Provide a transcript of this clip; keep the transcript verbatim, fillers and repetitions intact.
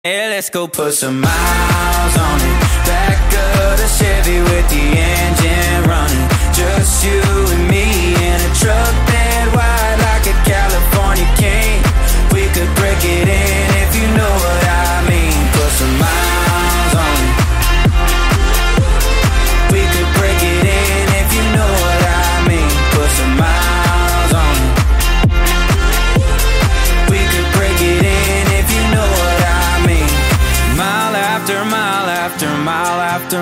Hey, let's go put some miles on it. Back of the Chevy with the engine running. Just you and